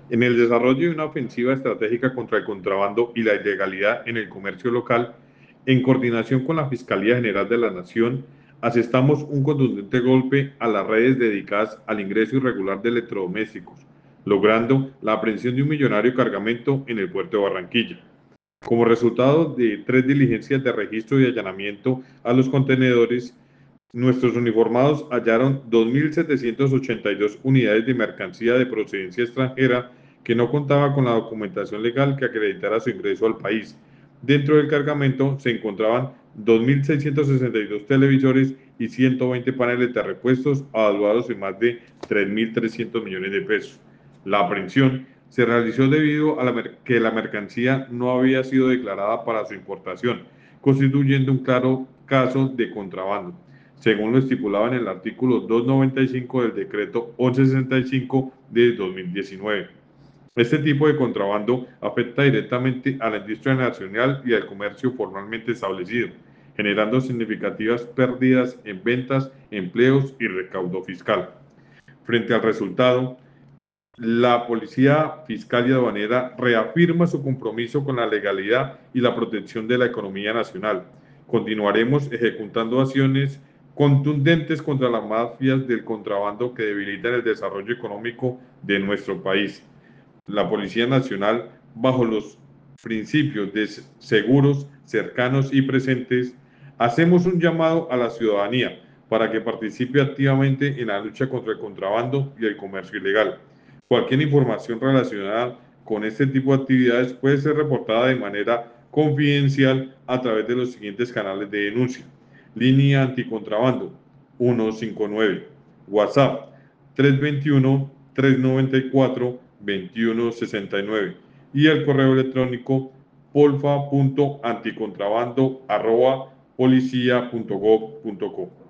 En el desarrollo de una ofensiva estratégica contra el contrabando y la ilegalidad en el comercio local, en coordinación con la Fiscalía General de la Nación, asestamos un contundente golpe a las redes dedicadas al ingreso irregular de electrodomésticos, logrando la aprehensión de un millonario cargamento en el puerto de Barranquilla. Como resultado de 3 diligencias de registro y allanamiento a los contenedores, nuestros uniformados hallaron 2.782 unidades de mercancía de procedencia extranjera que no contaba con la documentación legal que acreditara su ingreso al país. Dentro del cargamento se encontraban 2.662 televisores y 120 paneles de repuestos evaluados en más de 3.300 millones de pesos. La aprehensión se realizó debido a que la mercancía no había sido declarada para su importación, constituyendo un claro caso de contrabando, según lo estipulado en el artículo 295 del decreto 1165 de 2019. Este tipo de contrabando afecta directamente a la industria nacional y al comercio formalmente establecido, generando significativas pérdidas en ventas, empleos y recaudo fiscal. Frente al resultado, la Policía Fiscal y Aduanera reafirma su compromiso con la legalidad y la protección de la economía nacional. Continuaremos ejecutando acciones contundentes contra las mafias del contrabando que debilitan el desarrollo económico de nuestro país. La Policía Nacional, bajo los principios de seguros, cercanos y presentes, hacemos un llamado a la ciudadanía para que participe activamente en la lucha contra el contrabando y el comercio ilegal. Cualquier información relacionada con este tipo de actividades puede ser reportada de manera confidencial a través de los siguientes canales de denuncia: línea anticontrabando 159, WhatsApp 321-394-2169 y el correo electrónico polfa.anticontrabando@policia.gov.co.